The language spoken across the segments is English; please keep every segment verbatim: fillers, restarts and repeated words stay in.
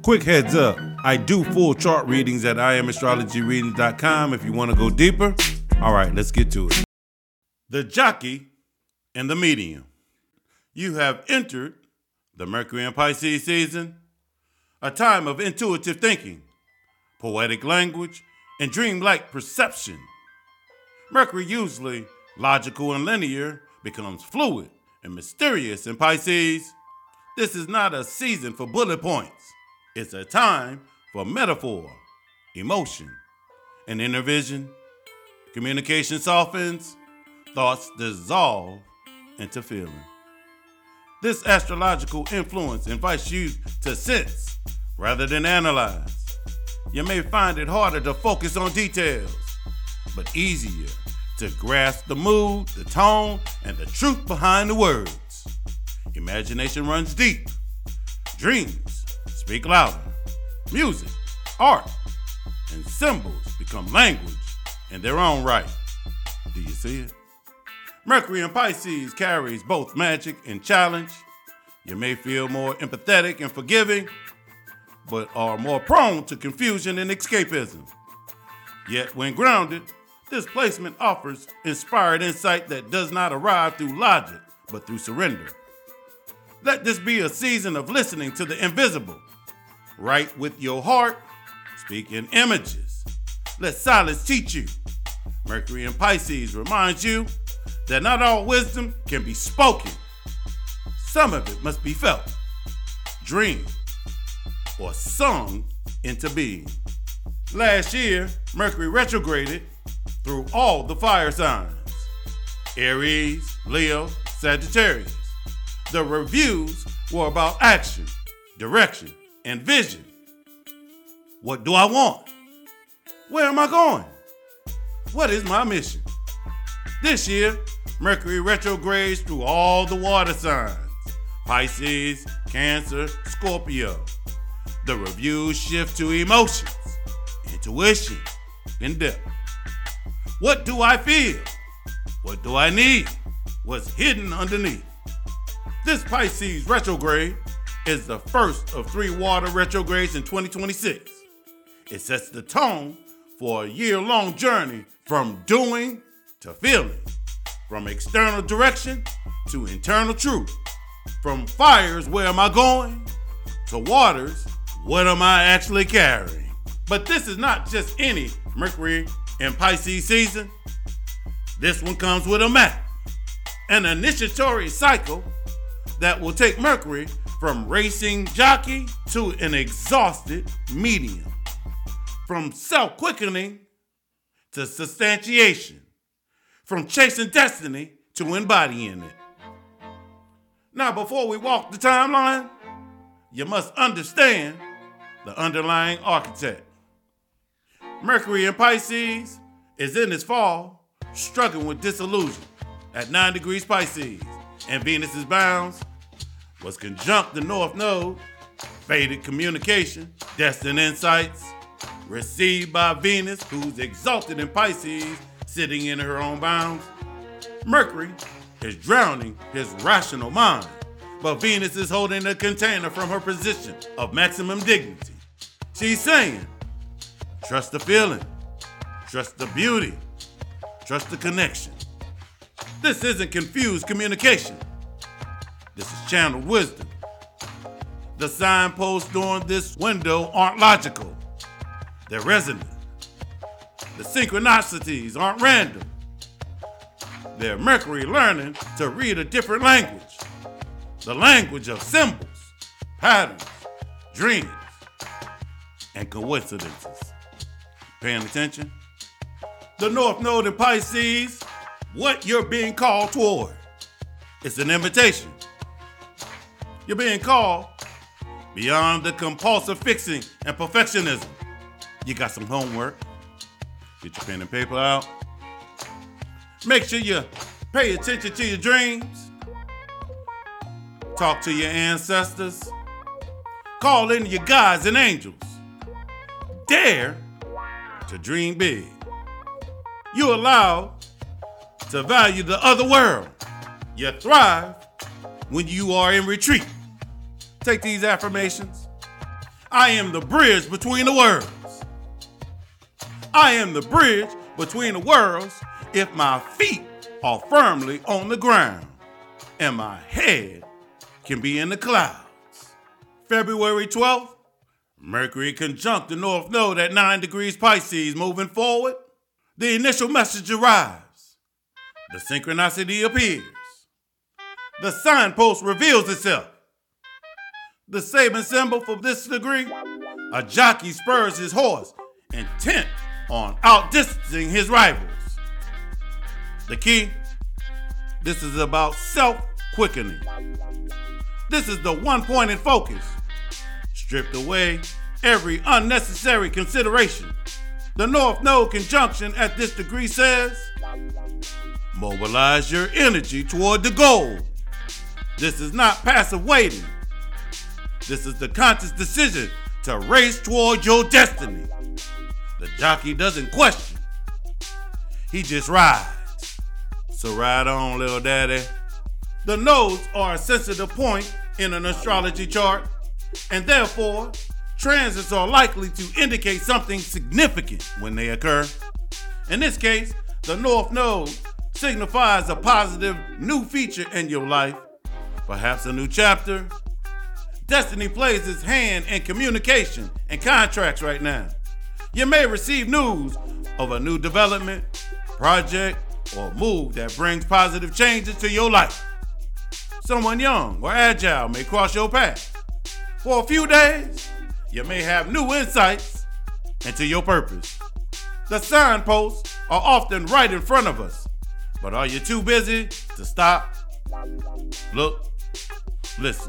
Quick heads up, I do full chart readings at I am astrology readings dot com if you want to go deeper. All right, let's get to it. The jockey and the medium. You have entered the Mercury in Pisces season, a time of intuitive thinking, poetic language, and dreamlike perception. Mercury, usually logical and linear, becomes fluid and mysterious in Pisces. This is not a season for bullet points. It's a time for metaphor, emotion, and inner vision. Communication softens, thoughts dissolve into feeling. This astrological influence invites you to sense rather than analyze. You may find it harder to focus on details, but easier to grasp the mood, the tone, and the truth behind the words. Imagination runs deep. Dreams speak louder. Music, art, and symbols become language in their own right. Do you see it? Mercury in Pisces carries both magic and challenge. You may feel more empathetic and forgiving, but are more prone to confusion and escapism. Yet when grounded, this placement offers inspired insight that does not arrive through logic, but through surrender. Let this be a season of listening to the invisible. Write with your heart, speak in images. Let silence teach you. Mercury in Pisces reminds you that not all wisdom can be spoken. Some of it must be felt, dreamed, or sung into being. Last year, Mercury retrograded through all the fire signs: Aries, Leo, Sagittarius. The reviews were about action, direction, and vision. What do I want? Where am I going? What is my mission? This year, Mercury retrogrades through all the water signs: Pisces, Cancer, Scorpio. The reviews shift to emotions, intuition, and depth. What do I feel? What do I need? What's hidden underneath? This Pisces retrograde is the first of three water retrogrades in twenty twenty-six. It sets the tone for a year-long journey from doing to feeling, from external direction to internal truth, from fires, where am I going, to waters, what am I actually carrying? But this is not just any Mercury in Pisces season. This one comes with a map, an initiatory cycle that will take Mercury from racing jockey to an exhausted medium, from self-quickening to substantiation, from chasing destiny to embodying it. Now, before we walk the timeline, you must understand the underlying architect. Mercury in Pisces is in its fall, struggling with disillusion at nine degrees Pisces, and Venus's bounds was conjunct the North Node, faded communication, destined insights, received by Venus, who's exalted in Pisces, sitting in her own bounds. Mercury is drowning his rational mind, but Venus is holding a container from her position of maximum dignity. She's saying, trust the feeling, trust the beauty, trust the connection. This isn't confused communication. This is channeled wisdom. The signposts during this window aren't logical. They're resonant. The synchronicities aren't random. They're Mercury learning to read a different language. The language of symbols, patterns, dreams, and coincidences. Paying attention? The North Node in Pisces, what you're being called toward. It's an invitation. You're being called beyond the compulsive fixing and perfectionism. You got some homework. Get your pen and paper out. Make sure you pay attention to your dreams. Talk to your ancestors. Call in your guides and angels. Dare to dream big. You're allowed to value the other world. You thrive when you are in retreat. Take these affirmations. I am the bridge between the worlds. I am the bridge between the worlds if my feet are firmly on the ground and my head can be in the clouds. February twelfth, Mercury conjunct the North Node at nine degrees Pisces. Moving forward, the initial message arrives. The synchronicity appears. The signpost reveals itself. The Sabian symbol for this degree, a jockey spurs his horse, intent on outdistancing his rivals. The key, this is about self-quickening. This is the one-pointed focus. Stripped away every unnecessary consideration. The North Node conjunction at this degree says, mobilize your energy toward the goal. This is not passive waiting. This is the conscious decision to race toward your destiny. The jockey doesn't question. He just rides. So ride on, little daddy. The nodes are a sensitive point in an astrology chart, and therefore, transits are likely to indicate something significant when they occur. In this case, the North Node signifies a positive new feature in your life, perhaps a new chapter. Destiny plays its hand in communication and contracts right now. You may receive news of a new development, project, or move that brings positive changes to your life. Someone young or agile may cross your path. For a few days, you may have new insights into your purpose. The signposts are often right in front of us, but are you too busy to stop, look, listen?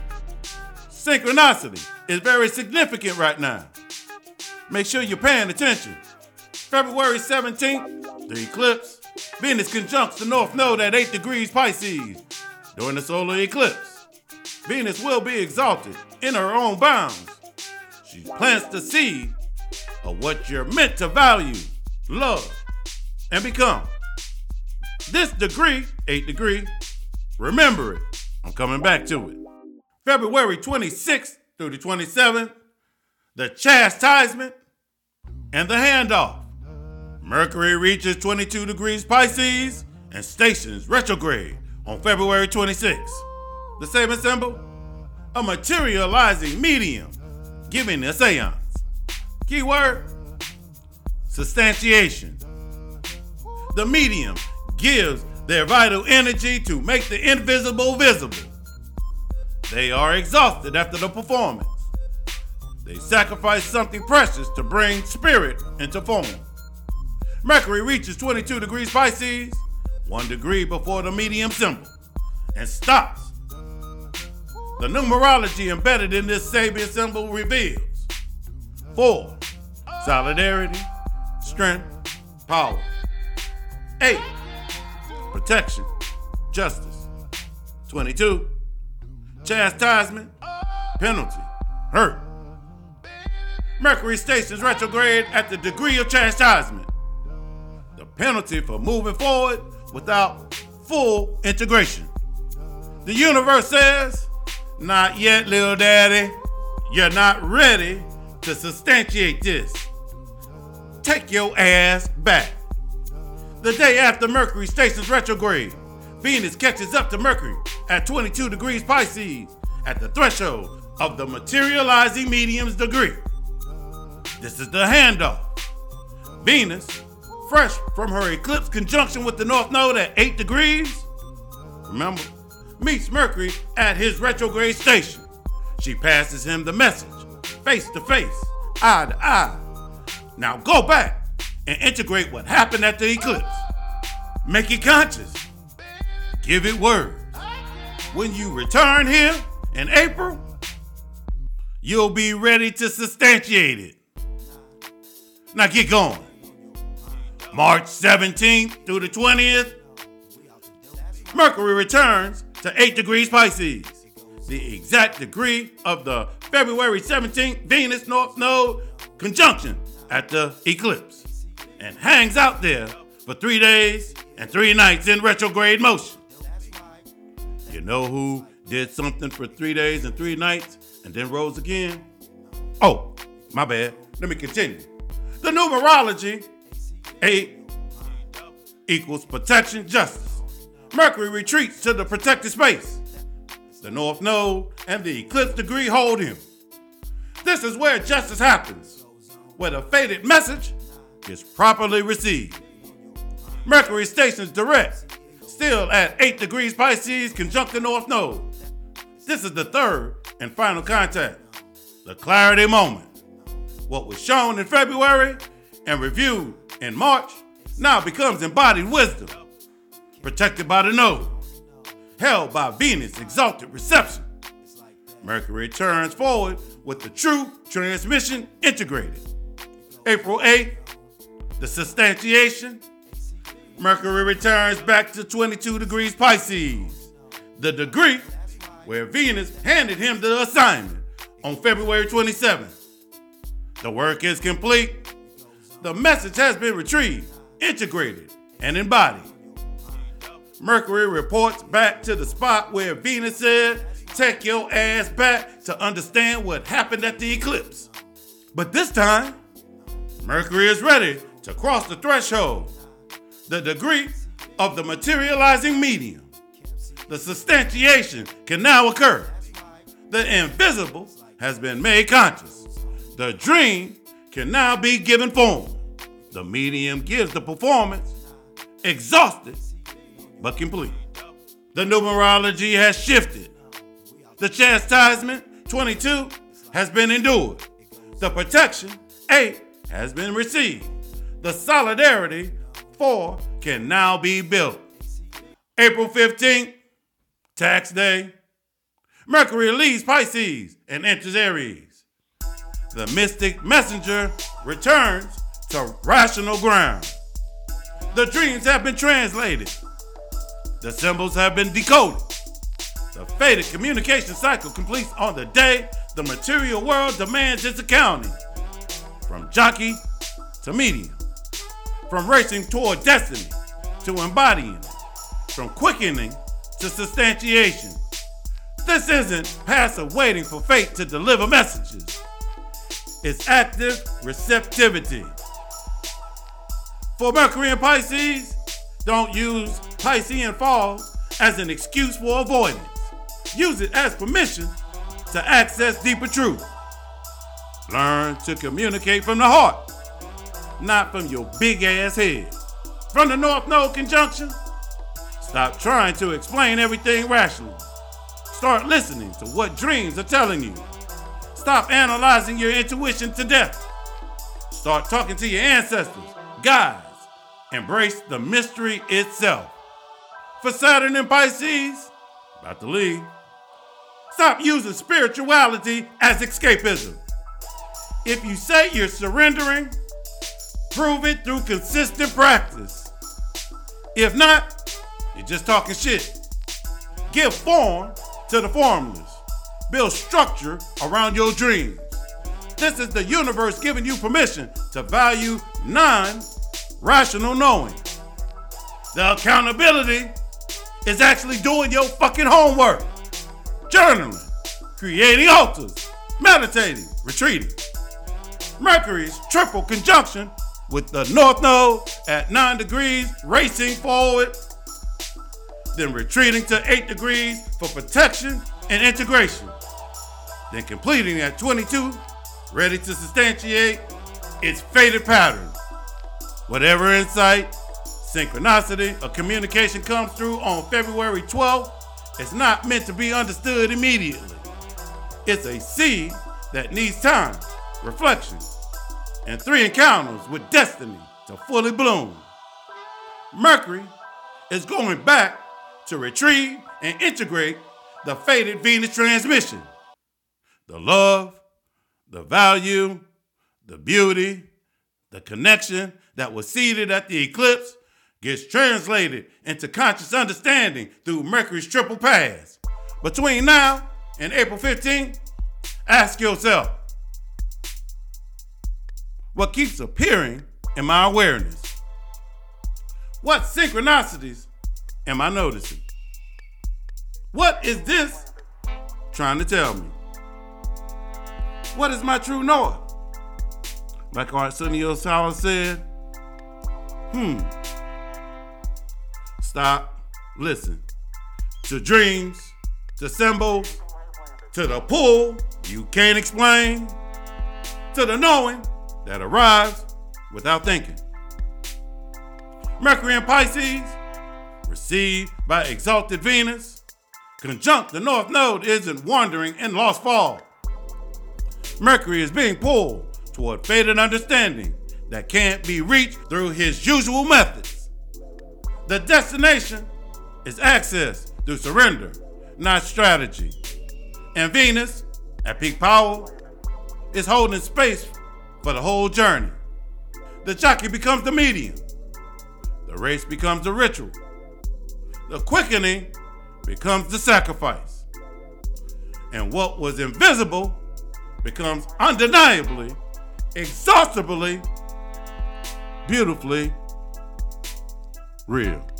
Synchronicity is very significant right now. Make sure you're paying attention. February seventeenth, the eclipse, Venus conjuncts the North Node at eight degrees Pisces. During the solar eclipse, Venus will be exalted in her own bounds. She plants the seed of what you're meant to value, love, and become. This degree, eight degree, remember it. I'm coming back to it. February twenty-sixth through the twenty-seventh, the chastisement and the handoff. Mercury reaches twenty-two degrees Pisces and stations retrograde on February twenty-sixth. The Sabian symbol, a materializing medium, giving a seance. Keyword, substantiation. The medium gives their vital energy to make the invisible visible. They are exhausted after the performance. They sacrifice something precious to bring spirit into form. Mercury reaches twenty-two degrees Pisces, one degree before the medium symbol, and stops. The numerology embedded in this Sabian symbol reveals four, solidarity, strength, power. Eight, protection, justice. twenty-two, chastisement, penalty, hurt. Mercury stations retrograde at the degree of chastisement, the penalty for moving forward without full integration. The universe says, not yet, little daddy. You're not ready to substantiate this. Take your ass back. The day after Mercury stations retrograde, Venus catches up to Mercury at twenty-two degrees Pisces at the threshold of the materializing medium's degree. This is the handoff. Venus, fresh from her eclipse conjunction with the North Node at eight degrees, remember, meets Mercury at his retrograde station. She passes him the message, face to face, eye to eye. Now go back and integrate what happened at the eclipse. Make it conscious. Give it word. When you return here in April, you'll be ready to substantiate it. Now get going. March seventeenth through the twentieth, Mercury returns to eight degrees Pisces, the exact degree of the February seventeenth Venus North Node conjunction at the eclipse, and hangs out there for three days and three nights in retrograde motion. You know who did something for three days and three nights and then rose again? Oh, my bad. Let me continue. The numerology, eight equals protection, justice. Mercury retreats to the protected space. The North Node and the eclipse degree hold him. This is where justice happens, where the fated message is properly received. Mercury stations direct, still at eight degrees Pisces, conjunct the North Node. This is the third and final contact, the clarity moment. What was shown in February and reviewed in March now becomes embodied wisdom, protected by the node, held by Venus' exalted reception. Mercury turns forward with the true transmission integrated. April eighth, the substantiation. Mercury returns back to twenty-two degrees Pisces, the degree where Venus handed him the assignment on February twenty-seventh. The work is complete. The message has been retrieved, integrated, and embodied. Mercury reports back to the spot where Venus said, take your ass back to understand what happened at the eclipse. But this time, Mercury is ready to cross the threshold, the degree of the materializing medium. The substantiation can now occur. The invisible has been made conscious. The dream can now be given form. The medium gives the performance, exhausted but complete. The numerology has shifted. The chastisement, twenty-two, has been endured. The protection, eight, has been received. The solidarity, four, can now be built. April fifteenth, tax day. Mercury leaves Pisces and enters Aries. The mystic messenger returns to rational ground. The dreams have been translated. The symbols have been decoded. The fated communication cycle completes on the day the material world demands its accounting. From jockey to medium. From racing toward destiny to embodying it. From quickening to substantiation. This isn't passive waiting for fate to deliver messages. It's active receptivity. For Mercury and Pisces, don't use Piscean fall as an excuse for avoidance. Use it as permission to access deeper truth. Learn to communicate from the heart, not from your big ass head. From the North Node conjunction, stop trying to explain everything rationally. Start listening to what dreams are telling you. Stop analyzing your intuition to death. Start talking to your ancestors, guides. Embrace the mystery itself. For Saturn and Pisces, about to leave, stop using spirituality as escapism. If you say you're surrendering, prove it through consistent practice. If not, you're just talking shit. Give form to the formless. Build structure around your dreams. This is the universe giving you permission to value non-rational knowing. The accountability is actually doing your fucking homework. Journaling, creating altars, meditating, retreating. Mercury's triple conjunction with the North Node at nine degrees, racing forward, then retreating to eight degrees for protection and integration, then completing at twenty-two, ready to substantiate its fated pattern. Whatever insight, synchronicity, or communication comes through on February twelfth, it's not meant to be understood immediately. It's a seed that needs time, reflection, and three encounters with destiny to fully bloom. Mercury is going back to retrieve and integrate the fated Venus transmission. The love, the value, the beauty, the connection that was seeded at the eclipse gets translated into conscious understanding through Mercury's triple paths. Between now and April fifteenth, ask yourself, what keeps appearing in my awareness? What synchronicities am I noticing? What is this trying to tell me? What is my true north? Like Arsenio Hall said, hmm. Stop, listen. To dreams, to symbols, to the pull you can't explain, to the knowing that arrives without thinking. Mercury in Pisces, received by exalted Venus, conjunct the North Node isn't wandering in lost fall. Mercury is being pulled toward faded understanding that can't be reached through his usual methods. The destination is access through surrender, not strategy. And Venus, at peak power, is holding space for the whole journey. The jockey becomes the medium. The race becomes the ritual. The quickening becomes the sacrifice. And what was invisible becomes undeniably, exhaustively, beautifully real.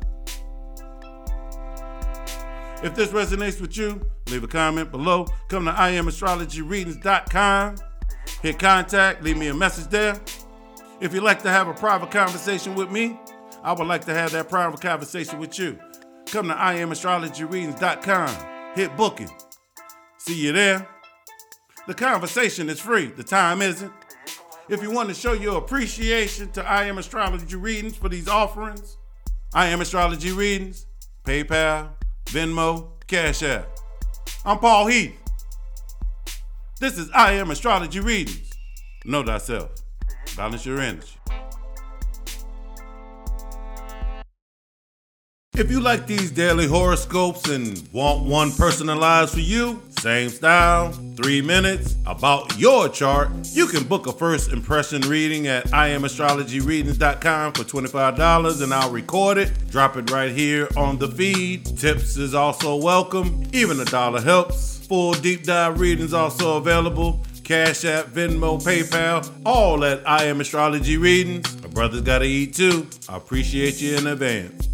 If this resonates with you, leave a comment below. Come to I am astrology readings dot com. Hit contact, leave me a message there. If you'd like to have a private conversation with me, I would like to have that private conversation with you. Come to I am astrology readings dot com. Hit booking. See you there. The conversation is free. The time isn't. If you want to show your appreciation to I Am Astrology Readings for these offerings, I Am Astrology Readings, PayPal, Venmo, Cash App. I'm Paul Heath. This is I Am Astrology Readings. Know thyself. Balance your energy. If you like these daily horoscopes and want one personalized for you, same style, three minutes, about your chart, you can book a first impression reading at I am astrology readings dot com for twenty-five dollars and I'll record it, drop it right here on the feed. Tips is also welcome, even a dollar helps. Full deep dive readings also available. Cash App, Venmo, PayPal, all at I Am Astrology Readings. My brother's gotta eat too. I appreciate you in advance.